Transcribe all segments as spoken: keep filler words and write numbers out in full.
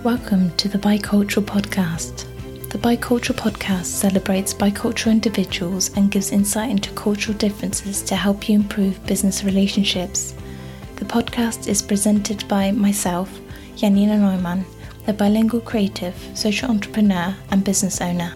Welcome to the Bicultural Podcast. The Bicultural Podcast celebrates bicultural individuals and gives insight into cultural differences to help you improve business relationships. The podcast is presented by myself, Janina Neumann, a bilingual creative, social entrepreneur and business owner.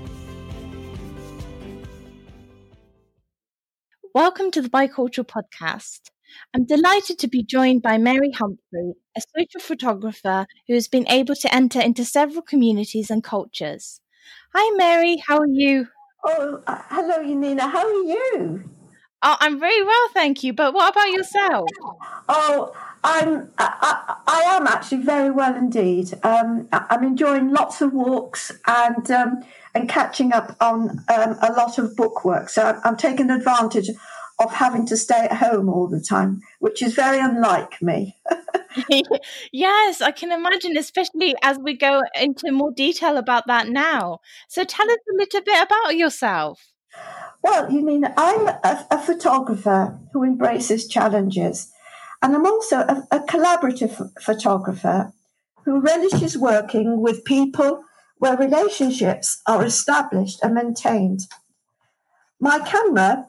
Welcome to the Bicultural Podcast. I'm delighted to be joined by Mary Humphrey, a social photographer who has been able to enter into several communities and cultures. Hi Mary, how are you? Oh, uh, hello Janina, how are you? Oh, I'm very well, thank you, but what about yourself? Oh, I'm, I, I, I am actually very well indeed. Um, I'm enjoying lots of walks and um, and catching up on um, a lot of bookwork. So I'm, I'm taking advantage of having to stay at home all the time, which is very unlike me. Yes, I can imagine, especially as we go into more detail about that now. So tell us a little bit about yourself. Well, you mean I'm a, a photographer who embraces challenges, and I'm also a, a collaborative photographer who relishes working with people where relationships are established and maintained. My camera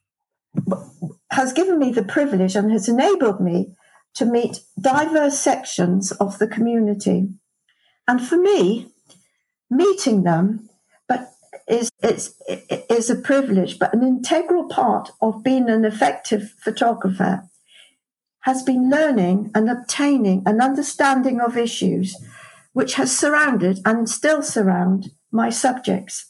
has given me the privilege and has enabled me to meet diverse sections of the community. And for me, meeting them but is, is, is a privilege, but an integral part of being an effective photographer has been learning and obtaining an understanding of issues which has surrounded and still surround my subjects.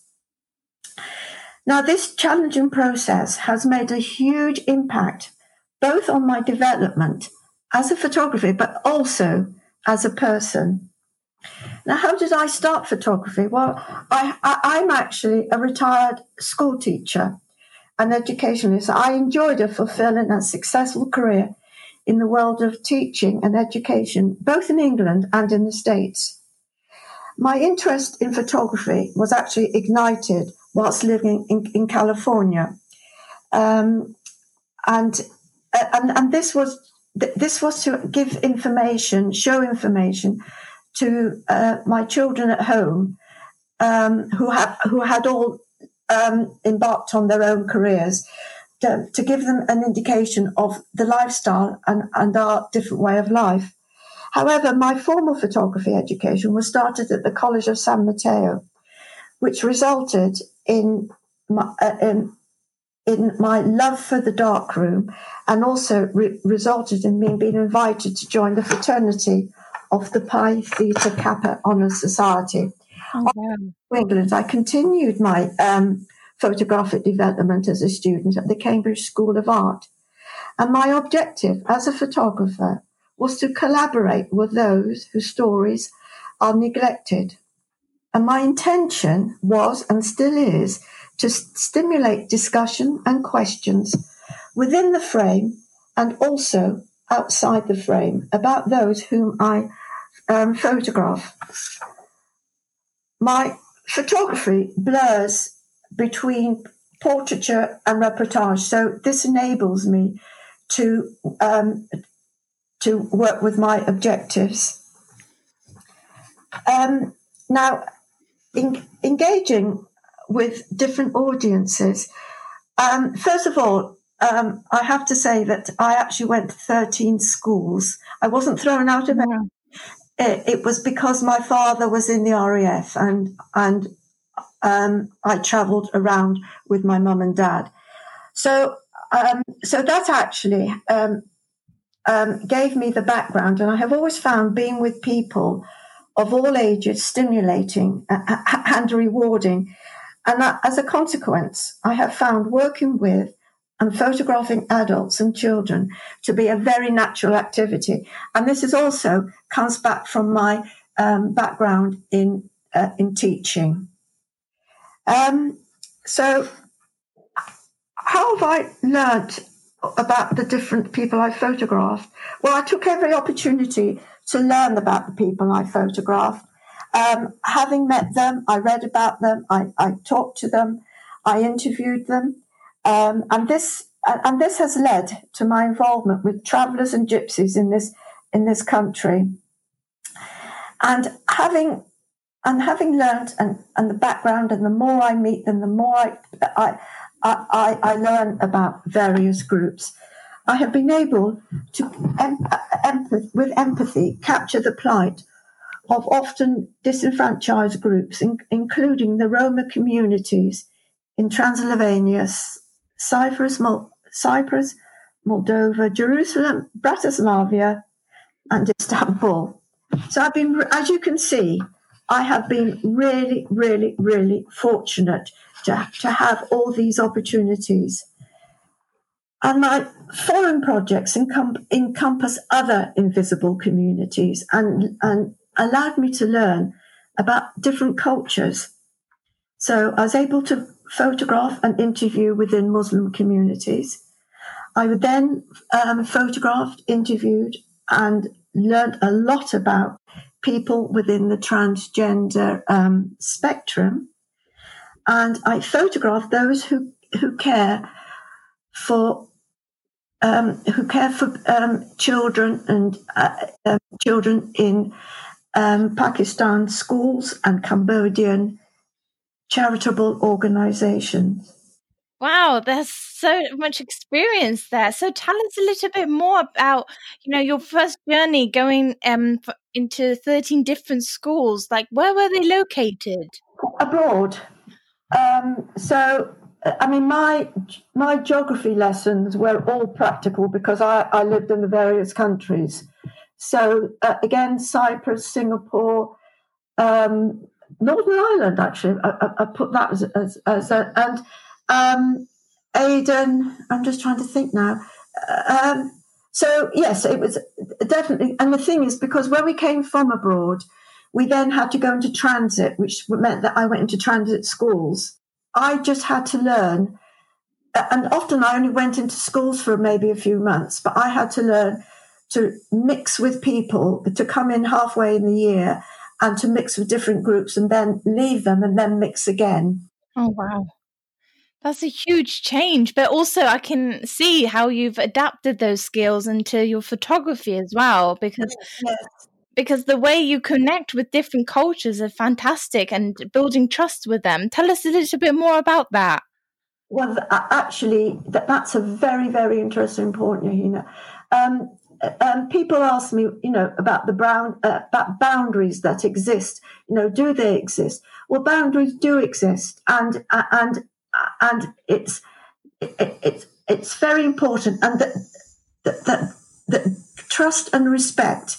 Now, this challenging process has made a huge impact both on my development as a photographer, but also as a person. Now, how did I start photography? Well, I, I, I'm actually a retired school teacher and educationalist. I enjoyed a fulfilling and successful career in the world of teaching and education, both in England and in the States. My interest in photography was actually ignited whilst living in, in California. Um, and, and, and this was, this was to give information, show information to uh, my children at home, um, who had who had all um, embarked on their own careers, to, to give them an indication of the lifestyle and, and our different way of life. However, my formal photography education was started at the College of San Mateo, which resulted in my, uh, in, in my love for the darkroom, and also re- resulted in me being invited to join the fraternity of the Pi Theta Kappa Honours Society. Oh, wow. In England, I continued my um, photographic development as a student at the Cambridge School of Art. And my objective as a photographer was to collaborate with those whose stories are neglected. And my intention was, and still is, to st- stimulate discussion and questions within the frame and also outside the frame about those whom I um, photograph. My photography blurs between portraiture and reportage, so this enables me to um, to work with my objectives. Um, now, in, engaging with different audiences, um, first of all, um, I have to say that I actually went to thirteen schools. I wasn't thrown out of it. Yeah. It, it was because my father was in the R A F, and and um, I travelled around with my mum and dad. So um, so that actually um, um, gave me the background, and I have always found being with people of all ages stimulating and rewarding. And that, as a consequence, I have found working with and photographing adults and children to be a very natural activity. And this is also comes back from my um, background in uh, in teaching. Um, so how have I learnt about the different people I photographed? Well, I took every opportunity to learn about the people I photographed. Um, having met them, I read about them, I, I talked to them, I interviewed them, um, and this and this has led to my involvement with travellers and gypsies in this in this country. And having and having learned and, and the background, and the more I meet them, the more I, I, I, I learn about various groups, I have been able to, em- empath- with empathy, capture the plight of often disenfranchised groups, in, including the Roma communities in Transylvania, Cyprus, Mol- Cyprus, Moldova, Jerusalem, Bratislava, and Istanbul. So I've been, as you can see, I have been really, really, really fortunate to, to have all these opportunities. And my foreign projects encom- encompass other invisible communities and, and allowed me to learn about different cultures. So I was able to photograph and interview within Muslim communities. I would then um, photographed, interviewed, and learned a lot about people within the transgender um, spectrum. And I photographed those who, who care for um, who care for um, children and uh, uh, children in um, Pakistan schools and Cambodian charitable organizations. Wow, there's so much experience there. So tell us a little bit more about, you know, your first journey going um f- into thirteen different schools. Like, where were they located? Abroad. Um, so, I mean, my my geography lessons were all practical because I, I lived in the various countries. So, uh, again, Cyprus, Singapore, um, Northern Ireland, actually, I, I, I put that as, as, as a, and um, Aden, I'm just trying to think now. Um, so, yes, it was definitely, and the thing is, because when we came from abroad, we then had to go into transit, which meant that I went into transit schools. I just had to learn, and often I only went into schools for maybe a few months, but I had to learn to mix with people, to come in halfway in the year and to mix with different groups and then leave them and then mix again. Oh, wow. That's a huge change, but also I can see how you've adapted those skills into your photography as well, because Yes. because the way you connect with different cultures are fantastic and building trust with them. Tell us a little bit more about that. Well, actually, that, that's a very, very interesting point, Yahina. Um, um, people ask me, you know, about the brown, uh, about boundaries that exist. You know, do they exist? Well, boundaries do exist, and and and it's it, it's it's very important, and that that that, that trust and respect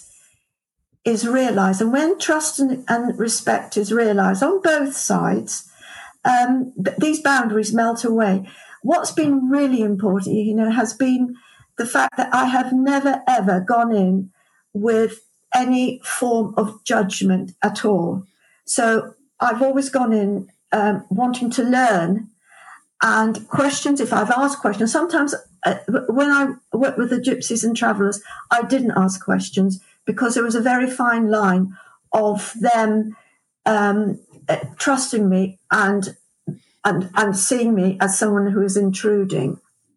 is realised, and when trust and, and respect is realised on both sides, um, th- these boundaries melt away. What's been really important, you know, has been the fact that I have never ever gone in with any form of judgment at all. So I've always gone in um, wanting to learn, and questions, if I've asked questions, sometimes uh, when I worked with the gypsies and travellers, I didn't ask questions because there was a very fine line of them um, uh, trusting me and, and and seeing me as someone who is intruding.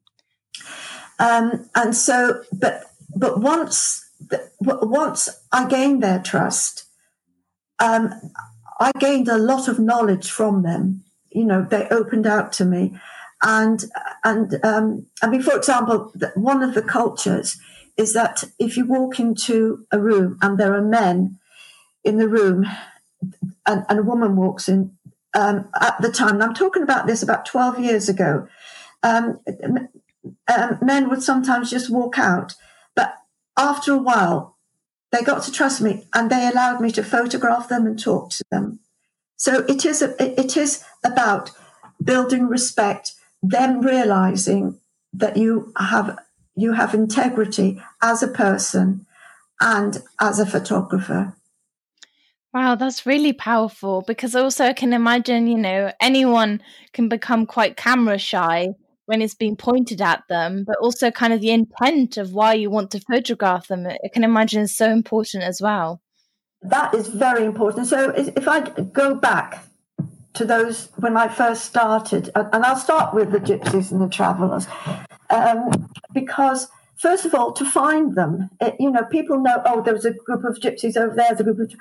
Um, and so, but but once once I gained their trust, um, I gained a lot of knowledge from them. You know, they opened out to me, and and um, I mean, for example, one of the cultures is that if you walk into a room and there are men in the room, and, and a woman walks in, um, at the time, and I'm talking about this about twelve years ago, um, um, men would sometimes just walk out, but after a while, they got to trust me, and they allowed me to photograph them and talk to them. So it is a, it is about building respect, them realizing that you have you have integrity as a person and as a photographer. Wow, that's really powerful, because also I can imagine, you know, anyone can become quite camera shy when it's being pointed at them, but also kind of the intent of why you want to photograph them, I can imagine is so important as well. That is very important. So if I go back to those when I first started, and I'll start with the gypsies and the travellers, um, because first of all, to find them, it, you know, people know, oh, there was a group of gypsies over there, there's a group of,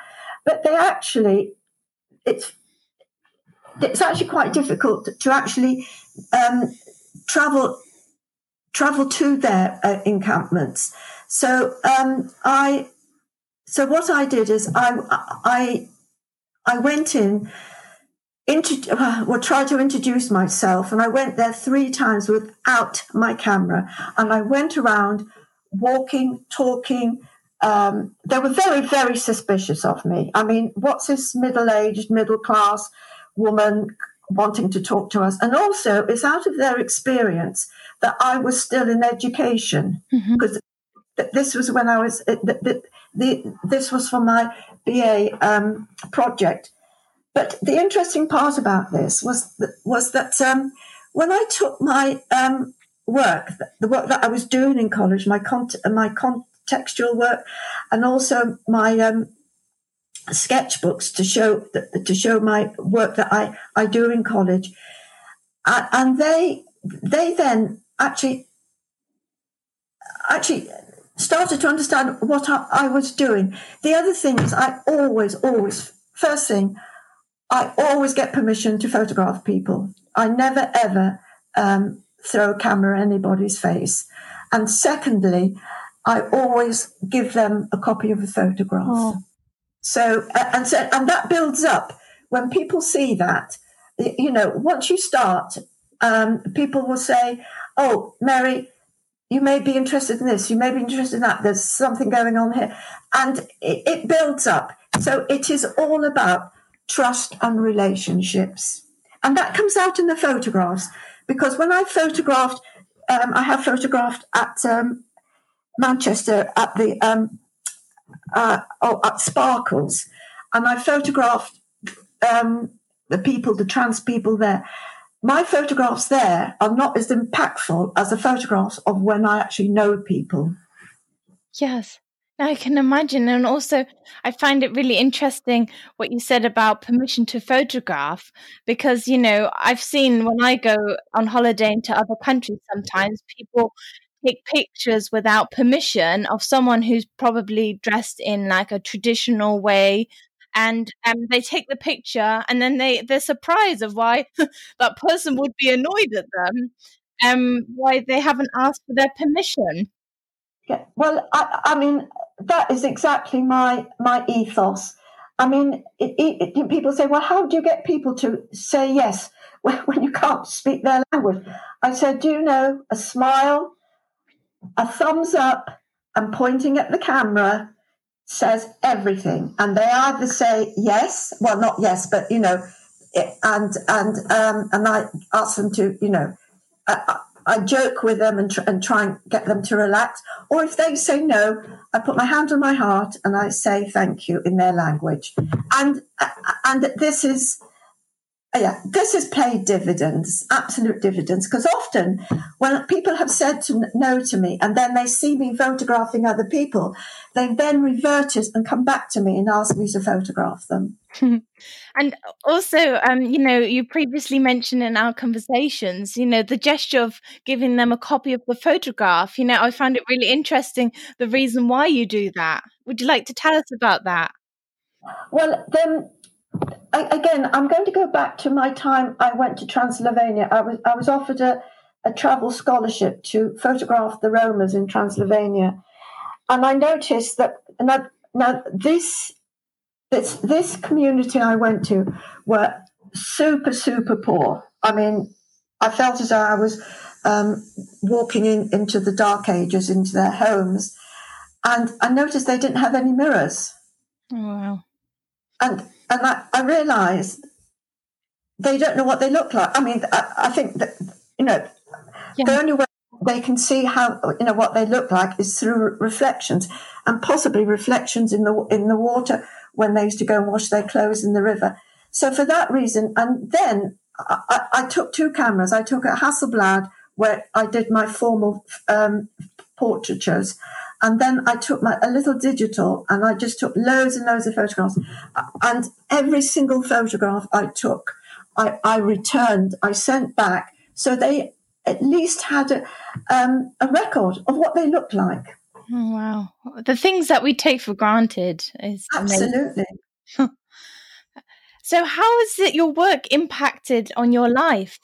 but they actually, it's it's actually quite difficult to actually um, travel travel to their uh, encampments. So um, I, so what I did is I I I went in. Into, uh, well, try to introduce myself, and I went there three times without my camera, and I went around walking, talking. Um, they were very, very suspicious of me. I mean, what's this middle-aged, middle-class woman wanting to talk to us? And also, it's out of their experience that I was still in education, because mm-hmm. this was when I was. The, the, the, this was for my B A um, project. But the interesting part about this was that, was that um, when I took my um, work, the work that I was doing in college, my con- my contextual work, and also my um, sketchbooks to show to show my work that I, I do in college, uh, and they they then actually actually started to understand what I, I was doing. The other thing is, I always always first thing. I always get permission to photograph people. I never, ever um, throw a camera in anybody's face. And secondly, I always give them a copy of the photograph. Oh. So, and so, and that builds up. When people see that, you know, once you start, um, people will say, oh, Mary, you may be interested in this, you may be interested in that, there's something going on here. And it, it builds up. So it is all about trust and relationships. And that comes out in the photographs, because when I photographed, um, I have photographed at um, Manchester at the um, uh, oh, at Sparkles, and I photographed um, the people, the trans people there. My photographs there are not as impactful as the photographs of when I actually know people. Yes. I can imagine. And also, I find it really interesting what you said about permission to photograph, because, you know, I've seen when I go on holiday into other countries, sometimes people take pictures without permission of someone who's probably dressed in like a traditional way. And um, they take the picture, and then they, they're surprised of why that person would be annoyed at them, um, why they haven't asked for their permission. Yeah, well, I, I mean, that is exactly my my ethos. I mean, it, it, it, people say, well, how do you get people to say yes when, when you can't speak their language? I said, do you know, a smile, a thumbs up, and pointing at the camera says everything. And they either say yes, well, not yes, but, you know, and and um, and I ask them to, you know, uh, I joke with them and, tr- and try and get them to relax. Or if they say no, I put my hand on my heart and I say thank you in their language. And uh, and this is, yeah, this has paid dividends, absolute dividends. Because often when people have said to no to me and then they see me photographing other people, they then revert it and come back to me and ask me to photograph them. And also, um, you know, you previously mentioned in our conversations, you know, the gesture of giving them a copy of the photograph. You know, I find it really interesting, the reason why you do that. Would you like to tell us about that? Well, then, I, again, I'm going to go back to my time I went to Transylvania. I was I was offered a, a travel scholarship to photograph the Romas in Transylvania. And I noticed that now, now this... This, this community I went to were super, super poor. I mean, I felt as though I was um, walking in, into the dark ages, into their homes. And I noticed they didn't have any mirrors. Oh, wow. And and I, I realised they don't know what they look like. I mean, I, I think that, you know, yeah. the only way they can see how, you know, what they look like is through reflections, and possibly reflections in the in the water when they used to go and wash their clothes in the river. So for that reason, and then I, I, I took two cameras. I took a Hasselblad where I did my formal um, portraitures, and then I took my a little digital, and I just took loads and loads of photographs. And every single photograph I took, I, I returned, I sent back, so they at least had a, um, a record of what they looked like. Oh, wow. The things that we take for granted is absolutely. Amazing. So how has it, your work impacted on your life?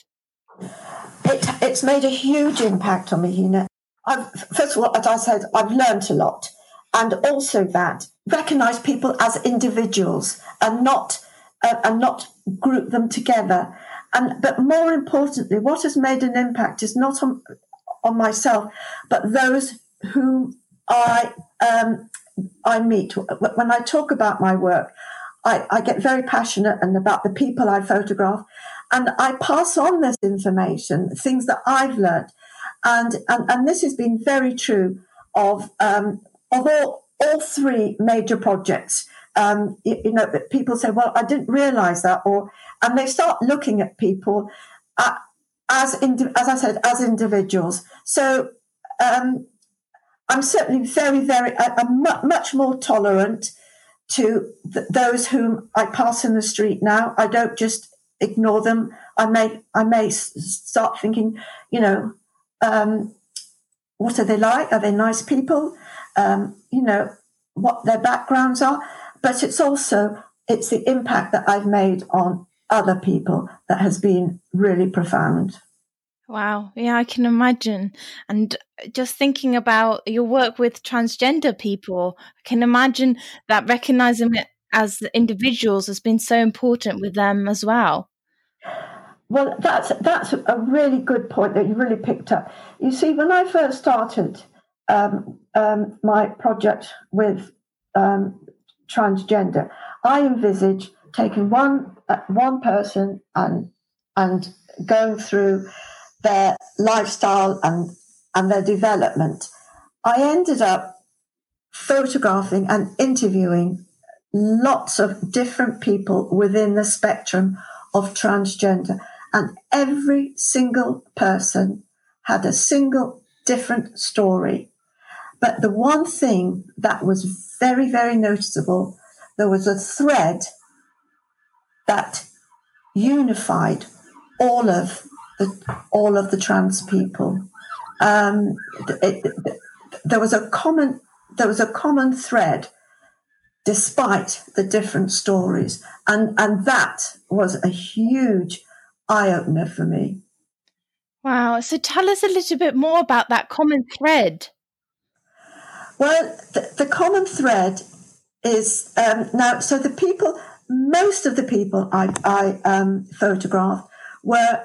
It, it's made a huge impact on me, Hina. I've, first of all, as I said, I've learnt a lot. And also that recognise people as individuals and not uh, and not group them together. And but more importantly, what has made an impact is not on on myself, but those whom I um, I meet. When I talk about my work, I, I get very passionate and about the people I photograph, and I pass on this information, things that I've learned, and and, and this has been very true of um, of all all three major projects. Um, you, you know, people say, "Well, I didn't realise that," or and they start looking at people uh, as indi- as I said, as individuals. So um, I'm certainly very, very, I, I'm mu- much more tolerant to th- those whom I pass in the street now. I don't just ignore them. I may, I may s- start thinking, you know, um, what are they like? Are they nice people? Um, you know, what their backgrounds are. But it's also, it's the impact that I've made on other people that has been really profound. Wow. Yeah, I can imagine. And just thinking about your work with transgender people, I can imagine that recognizing it as individuals has been so important with them as well. Well, that's that's a really good point that you really picked up. You see, when I first started um, um, my project with um, transgender, I envisaged taking one uh, one person and and going through their lifestyle and and their development. I ended up photographing and interviewing lots of different people within the spectrum of transgender. And every single person had a single different story. But the one thing that was very, very noticeable, there was a thread that unified all of the all of the trans people. Um, it, it, there was a common there was a common thread despite the different stories, and and that was a huge eye-opener for me. Wow. So tell us a little bit more about that common thread. Well, the, the common thread is um, now, so the people, most of the people I, I um, photographed were,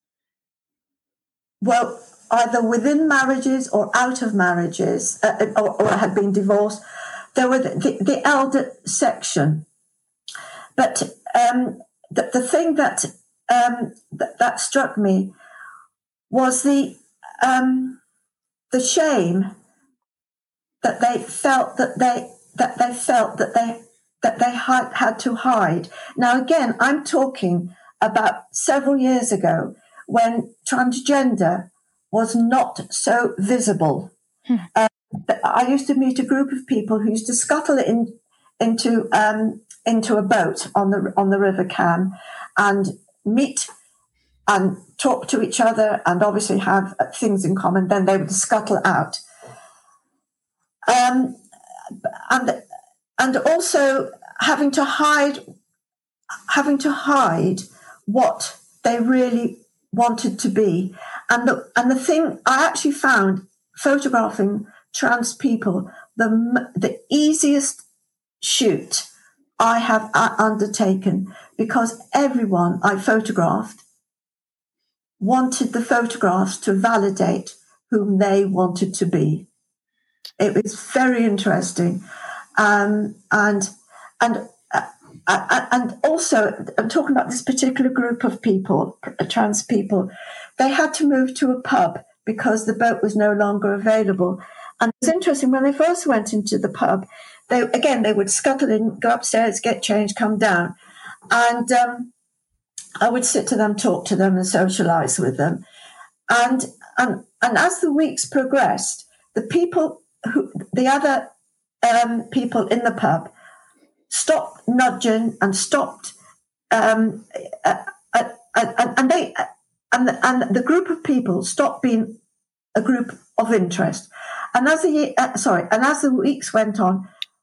well, either within marriages or out of marriages, uh, or, or had been divorced. There were the, the, the elder section. But um, the, the thing that, um, that that struck me was the um, the shame that they felt that they that they felt that they that they had, had to hide. Now, again, I'm talking about several years ago when transgender was not so visible. Hmm. Uh, I used to meet a group of people who used to scuttle in, into um, into a boat on the on the River Cam and meet and talk to each other and obviously have things in common. Then they would scuttle out. Um, and and also having to hide having to hide what they really wanted to be. And the and the thing I actually found photographing trans people the the easiest shoot I have undertaken, because everyone I photographed wanted the photographs to validate whom they wanted to be. It was very interesting, um, and and uh, uh, and also I'm talking about this particular group of people, trans people. They had to move to a pub because the boat was no longer available. And it's interesting, when they first went into the pub, they again they would scuttle in, go upstairs, get changed, come down, and um, I would sit to them, talk to them, and socialise with them. And and and as the weeks progressed, the people who the other um, people in the pub stopped nudging and stopped, um, uh, uh, uh, and they and the, and the group of people stopped being a group of interest. And as the uh, sorry, and as the weeks went on,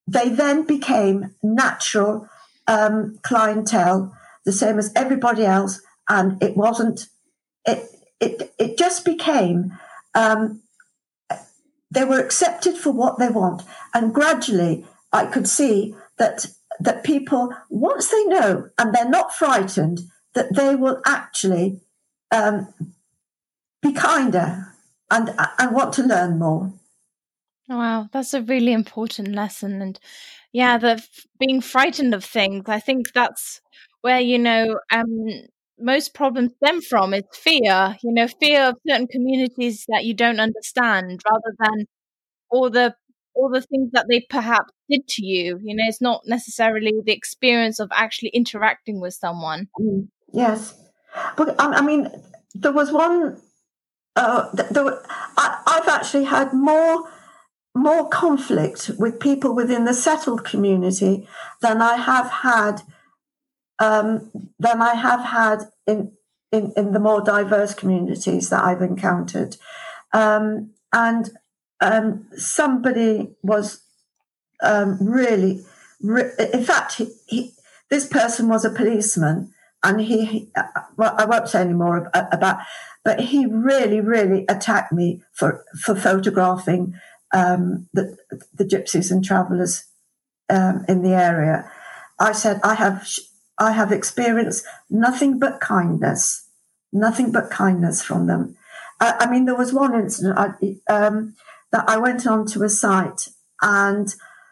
they then became natural um, clientele, the same as everybody else, and it wasn't. It it it just became. Um, they were accepted for what they want, and gradually, I could see that that people, once they know and they're not frightened, that they will actually um, be kinder and and want to learn more. Wow, that's a really important lesson. And yeah, the f- being frightened of things, I think that's where, you know, um, most problems stem from is fear, you know, fear of certain communities that you don't understand, rather than all the all the things that they perhaps did to you. You know, it's not necessarily the experience of actually interacting with someone. Mm, yes, but I, I mean, there was one. Uh, th- there were, I, I've actually had more more conflict with people within the settled community than I have had um, than I have had in, in in the more diverse communities that I've encountered. Um, and um, somebody was um, really, re- in fact, he, he, this person was a policeman, and he, he well, I won't say any more about, but he really, really attacked me for for photographing um, the the gypsies and travellers um, in the area. I said, I have I have experienced nothing but kindness, nothing but kindness from them. I, I mean, there was one incident I, um, that I went onto a site, and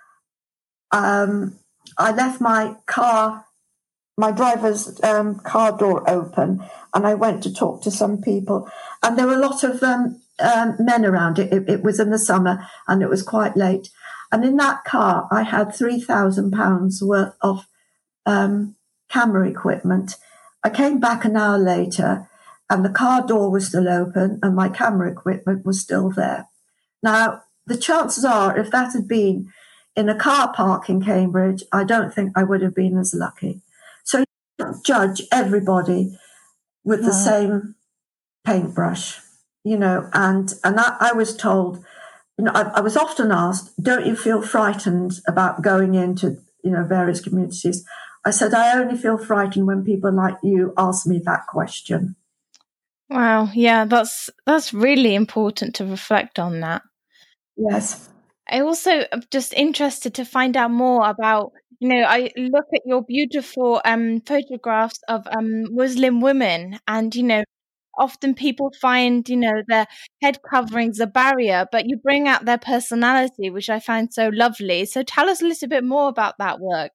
um, I left my car, my driver's um, car door open, and I went to talk to some people, and there were a lot of um, um, men around. It, it, it was in the summer, and it was quite late. And in that car, I had three thousand pounds worth of um, camera equipment. I came back an hour later, and the car door was still open, and my camera equipment was still there. Now, the chances are, if that had been in a car park in Cambridge, I don't think I would have been as lucky. So you don't judge everybody with the same paintbrush, you know, and, and I, I was told, you know, I, I was often asked, don't you feel frightened about going into, you know, various communities? I said, I only feel frightened when people like you ask me that question. Wow, yeah, that's that's really important to reflect on that. Yes. I also am just interested to find out more about, you know, I look at your beautiful um, photographs of um, Muslim women, and, you know, often people find, you know, their head coverings a barrier, but you bring out their personality, which I find so lovely. So tell us a little bit more about that work.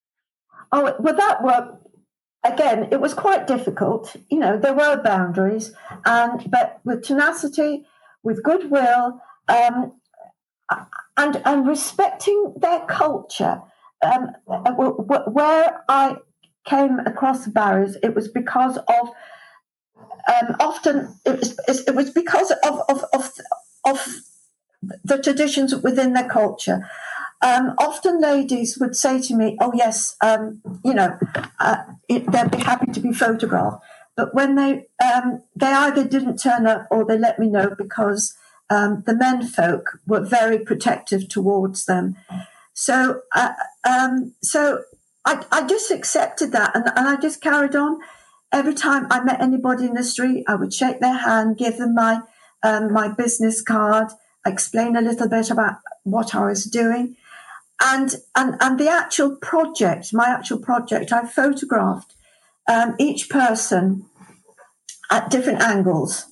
Oh, well, that work, again, it was quite difficult. You know, there were boundaries, and but with tenacity, with goodwill, um, and and respecting their culture. Um, where I came across the barriers, it was because of um, often it was it was because of of of, of the traditions within their culture. Um, often ladies would say to me, oh, yes, um, you know, uh, it, they'd be happy to be photographed. But when they um, they either didn't turn up or they let me know because um, the men folk were very protective towards them. So uh, um, so I, I just accepted that, and, and I just carried on. Every time I met anybody in the street, I would shake their hand, give them my um, my business card, explain a little bit about what I was doing. And, and and the actual project, my actual project, I photographed um, each person at different angles,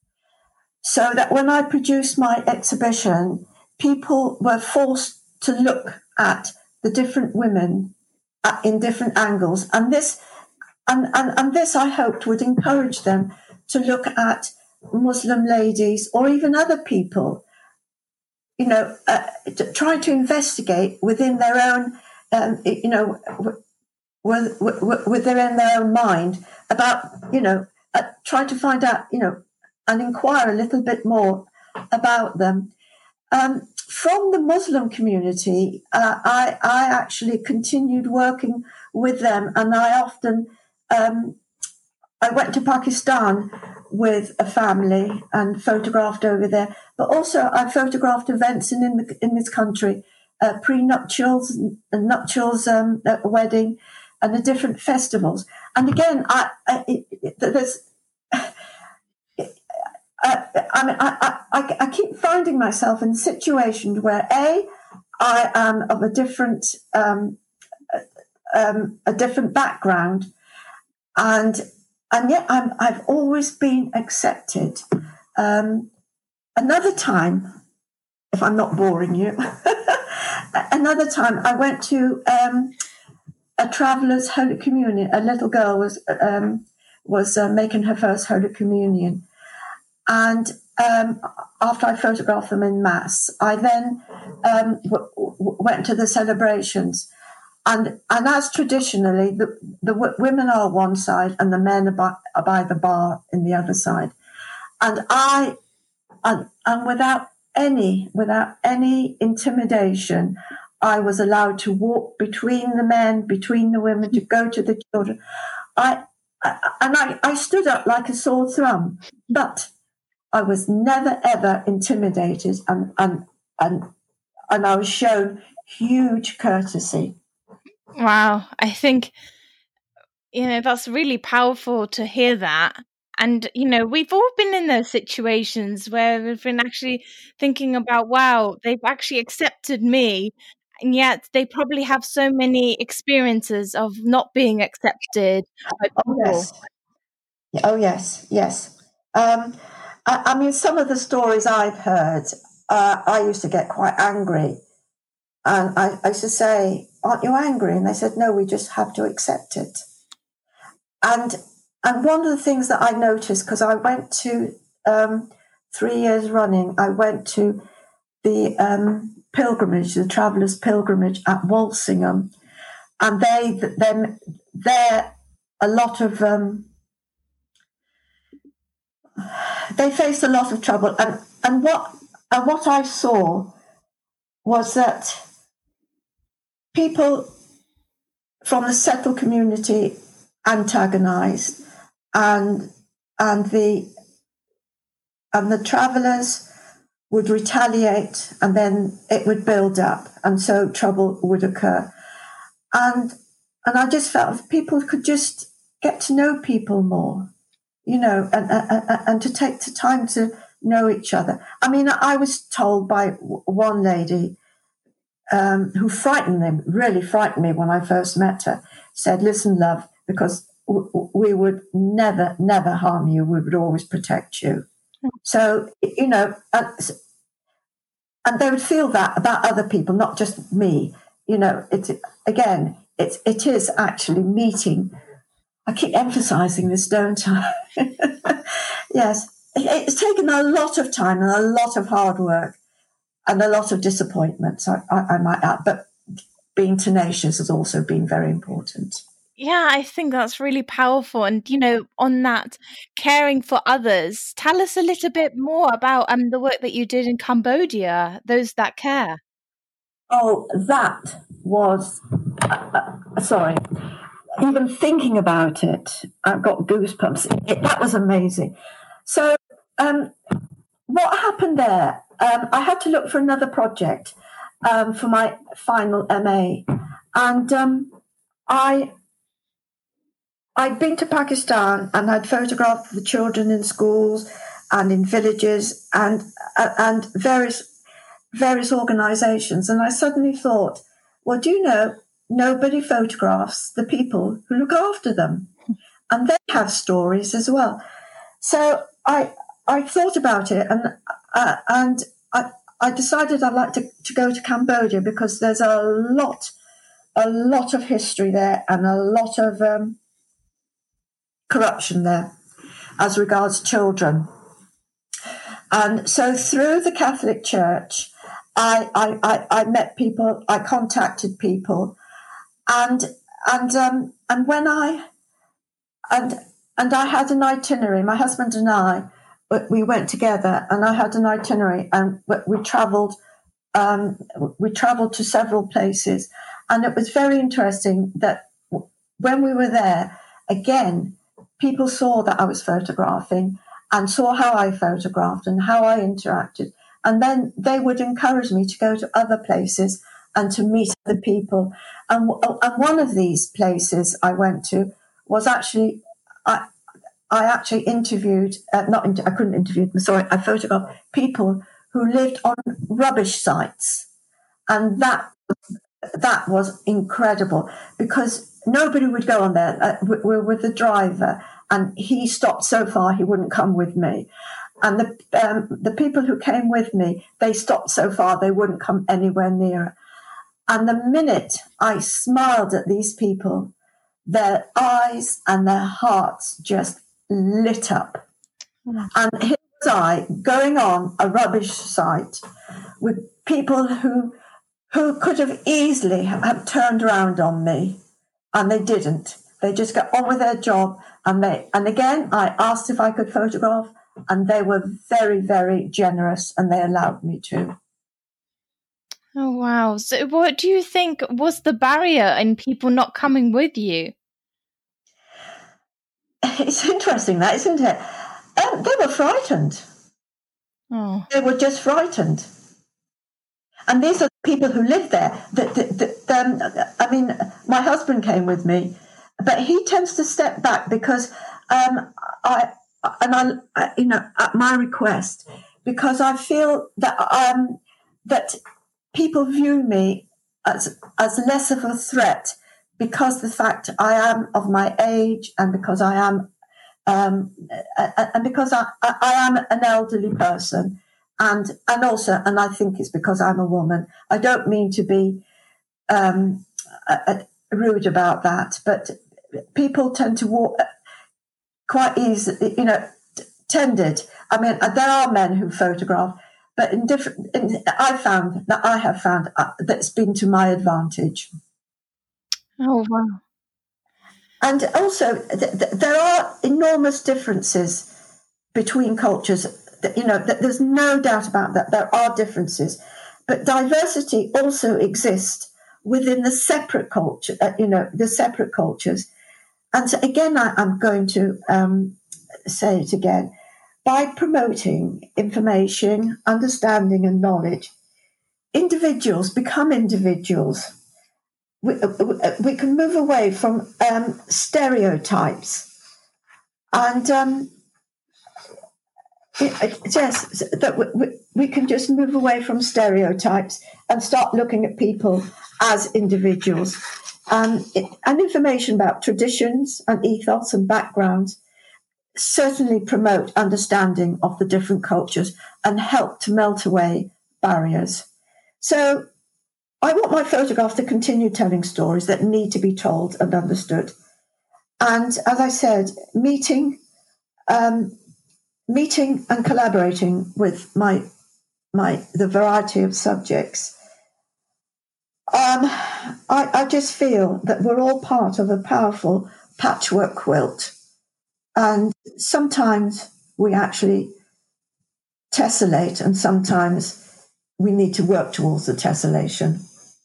so that when I produced my exhibition, people were forced to look at the different women at, in different angles. And this, and, and, and this, I hoped, would encourage them to look at Muslim ladies or even other people, you know, uh, to try to investigate within their own, um, you know, with, with, within their own mind about, you know, uh, try to find out, you know, and inquire a little bit more about them. Um, from the Muslim community, uh, I, I actually continued working with them, and I often, um, I went to Pakistan with a family and photographed over there, but also I photographed events in in, the, in this country uh, prenuptials, nuptials, um, uh, wedding, and the different festivals. And again, I, I it, it, there's. Uh, I mean, I, I, I keep finding myself in situations where a I am of a different um, um, a different background, and and yet I'm I've always been accepted. Um, another time, if I'm not boring you, another time I went to um, a traveller's Holy Communion. A little girl was um, was uh, making her first Holy Communion. And um, after I photographed them in mass, I then um, w- w- went to the celebrations. And and as traditionally, the, the w- women are one side and the men are by, are by the bar in the other side. And I, and, and without any, without any intimidation, I was allowed to walk between the men, between the women, to go to the children. I, I and I, I stood up like a sore thumb, but I was never ever intimidated, and and and and I was shown huge courtesy. Wow, I think, you know, that's really powerful to hear that. And, you know, we've all been in those situations where we've been actually thinking about, wow, they've actually accepted me, and yet they probably have so many experiences of not being accepted by Oh people. yes, oh yes, yes. Um, I, I mean, some of the stories I've heard, uh, I used to get quite angry, and I, I used to say, "Aren't you angry?" And they said, "No, we just have to accept it." And and one of the things that I noticed, because I went to um, three years running, I went to the um, pilgrimage, the Travellers' Pilgrimage at Walsingham, and they then there a lot of um, they faced a lot of trouble, and and what and what I saw was that people from the settled community antagonized, and and the and the travellers would retaliate, and then it would build up, and so trouble would occur. And and I just felt if people could just get to know people more, you know, and and, and to take the time to know each other. I mean, I was told by one lady um, who frightened me, really frightened me when I first met her, said, "Listen, love, because w- we would never, never harm you. We would always protect you." So, you know, and, and they would feel that about other people, not just me. You know, it's again, it, it is actually meeting. I keep emphasizing this, don't I? Yes, it, it's taken a lot of time and a lot of hard work and a lot of disappointments, I, I, I might add, but being tenacious has also been very important. Yeah, I think that's really powerful. And, you know, on that, caring for others, tell us a little bit more about um, the work that you did in Cambodia, Those That Care. Oh, that was, uh, uh, sorry, even thinking about it, I've got goosebumps. It, that was amazing. So um, what happened there, um, I had to look for another project um, for my final M A. And um, I I'd been to Pakistan and I'd photographed the children in schools and in villages and uh, and various various organisations. And I suddenly thought, well, do you know, nobody photographs the people who look after them, and they have stories as well. So I I thought about it, and uh, and I I decided I'd like to, to go to Cambodia because there's a lot a lot of history there and a lot of um, corruption there as regards children. And so through the Catholic Church, I, I, I, I met people, I contacted people, and and um, and when I and and I had an itinerary. My husband and I, we went together, and I had an itinerary, and we travelled. Um, we travelled to several places, and it was very interesting that when we were there, again, people saw that I was photographing and saw how I photographed and how I interacted. And then they would encourage me to go to other places and to meet other people. And, and one of these places I went to was actually, I, I actually interviewed, uh, not, inter- I couldn't interview them, sorry, I photographed people who lived on rubbish sites. And that that was incredible because nobody would go on there. Uh, we were with the driver and he stopped so far he wouldn't come with me. And the um, the people who came with me, they stopped so far they wouldn't come anywhere nearer. And the minute I smiled at these people, their eyes and their hearts just lit up. Mm. And here was I going on a rubbish site with people who who could have easily have turned around on me, and they didn't. They just got on with their job, and they and again I asked if I could photograph, and they were very, very generous, and they allowed me to. Oh wow! So, what do you think was the barrier in people not coming with you? It's interesting, that isn't it? Um, they were frightened. Oh, they were just frightened. And these are people who live there. That, that, that, um, I mean, my husband came with me, but he tends to step back because um, I, and I, you know, at my request, because I feel that um, that people view me as as less of a threat because the fact I am of my age and because I am, um, and because I, I am an elderly person. And and also, and I think it's because I'm a woman. I don't mean to be um, uh, rude about that, but people tend to walk quite easily, you know, tended. I mean, there are men who photograph, but in different. In, I found that I have found uh, that it's been to my advantage. Oh wow! And also, th- th- there are enormous differences between cultures. You know, there's no doubt about that. There are differences, but diversity also exists within the separate culture. Uh, you know, the separate cultures. And so again, I, I'm going to um, say it again: by promoting information, understanding, and knowledge, individuals become individuals. We, we can move away from um, stereotypes, and um, yes, that we, we can just move away from stereotypes and start looking at people as individuals. Um, it, and information about traditions and ethos and backgrounds certainly promote understanding of the different cultures and help to melt away barriers. So I want my photographs to continue telling stories that need to be told and understood. And as I said, meeting um, meeting and collaborating with my my the variety of subjects, um, I, I just feel that we're all part of a powerful patchwork quilt, and sometimes we actually tessellate, and sometimes we need to work towards the tessellation.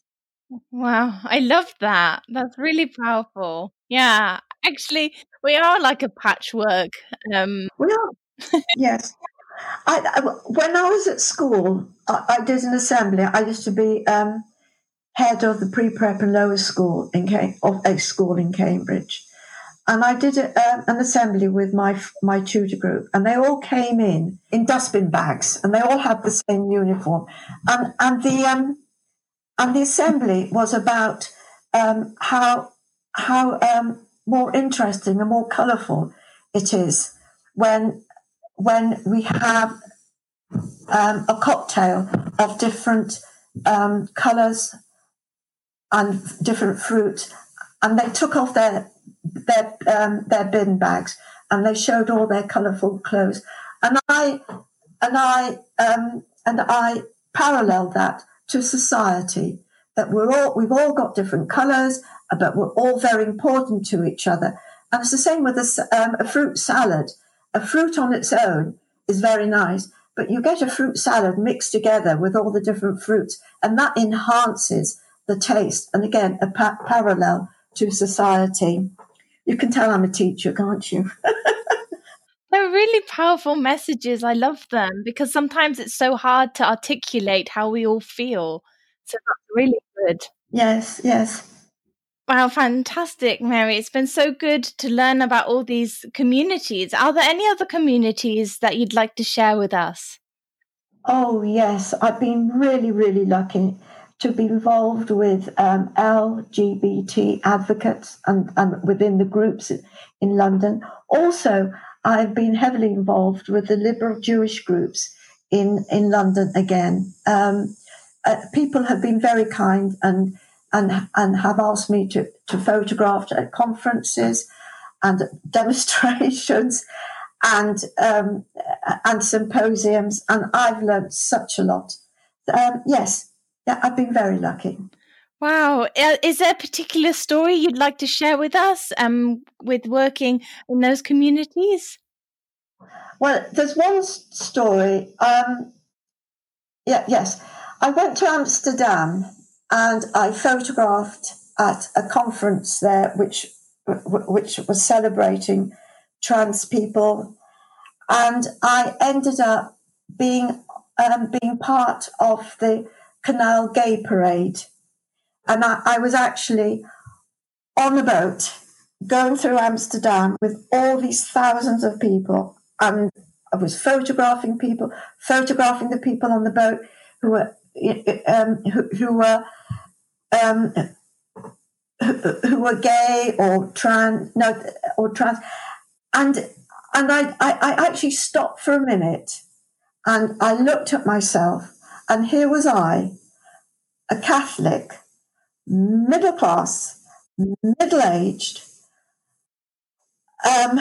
Wow, I love that. That's really powerful. Yeah, actually, we are like a patchwork. Um, we are, yes. I, I, when I was at school, I, I did an assembly. I used to be um, head of the pre-prep and lower school in Cam- of a school in Cambridge, and I did a, um, an assembly with my my tutor group, and they all came in in dustbin bags, and they all had the same uniform, and and the um, and the assembly was about um, how how um, more interesting and more colourful it is when when we have um, a cocktail of different um, colours and different fruit, and they took off their their um, their bin bags and they showed all their colourful clothes, and I and I um, and I paralleled that to society, that we're all we've all got different colours, but we're all very important to each other. And it's the same with a, um, a fruit salad. A fruit on its own is very nice, but you get a fruit salad mixed together with all the different fruits, and that enhances the taste. And again, a pa- parallel to society. You can tell I'm a teacher, can't you? They're really powerful messages. I love them because sometimes it's so hard to articulate how we all feel. So that's really good. Yes, yes. Wow, fantastic, Mary. It's been so good to learn about all these communities. Are there any other communities that you'd like to share with us? Oh, yes. I've been really, really lucky to be involved with um, L G B T advocates and, and within the groups in London. Also, I've been heavily involved with the liberal Jewish groups in, in London again. Um, uh, people have been very kind and and and have asked me to, to photograph at conferences and demonstrations and um, and symposiums, and I've learned such a lot. Um, yes, yeah, I've been very lucky. Wow. Is there a particular story you'd like to share with us um, with working in those communities? Well, there's one story. Um, yeah, yes. I went to Amsterdam and I photographed at a conference there, which which was celebrating trans people, and I ended up being um, being part of the Canal Gay Parade, and I, I was actually on a boat going through Amsterdam with all these thousands of people, and I was photographing people, photographing the people on the boat who were um, who, who were um, who, who were gay or trans, no, or trans, and and I, I I actually stopped for a minute, and I looked at myself, and here was I, a Catholic, middle class, middle aged, um,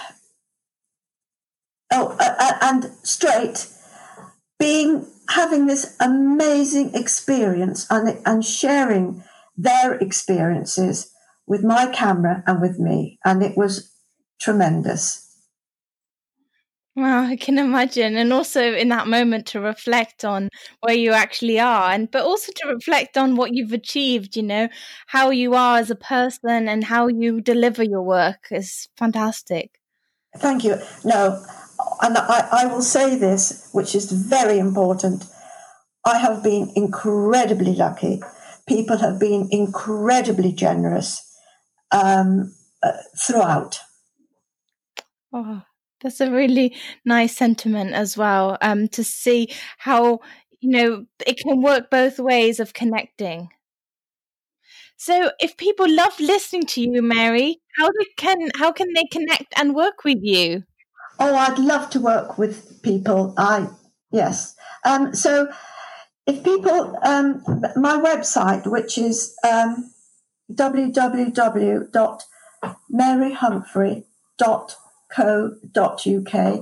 oh, uh, and straight, being having this amazing experience and and sharing their experiences with my camera and with me, and it was tremendous. Wow, I can imagine. And also in that moment to reflect on where you actually are, and but also to reflect on what you've achieved, you know, how you are as a person and how you deliver your work is fantastic. Thank you. No, and I, I will say this, which is very important. I have been incredibly lucky. People have been incredibly generous um, uh, throughout. Oh, that's a really nice sentiment as well, um, to see how, you know, it can work both ways of connecting. So if people love listening to you, Mary, how they can how can they connect and work with you? Oh, I'd love to work with people. I yes. Um, so if people, um, my website, which is um, w w w dot mary humphrey dot co dot u k.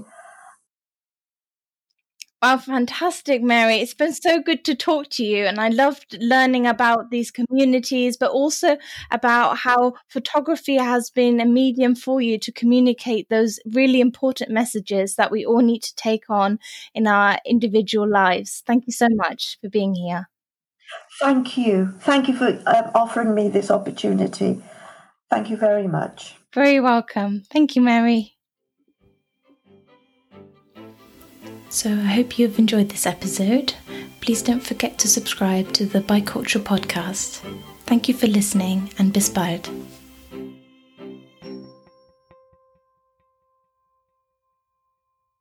Wow, fantastic, Mary. It's been so good to talk to you. And I loved learning about these communities, but also about how photography has been a medium for you to communicate those really important messages that we all need to take on in our individual lives. Thank you so much for being here. Thank you. Thank you for uh, offering me this opportunity. Thank you very much. Very welcome. Thank you, Mary. So I hope you've enjoyed this episode. Please don't forget to subscribe to the Bicultural Podcast. Thank you for listening, and bis bald.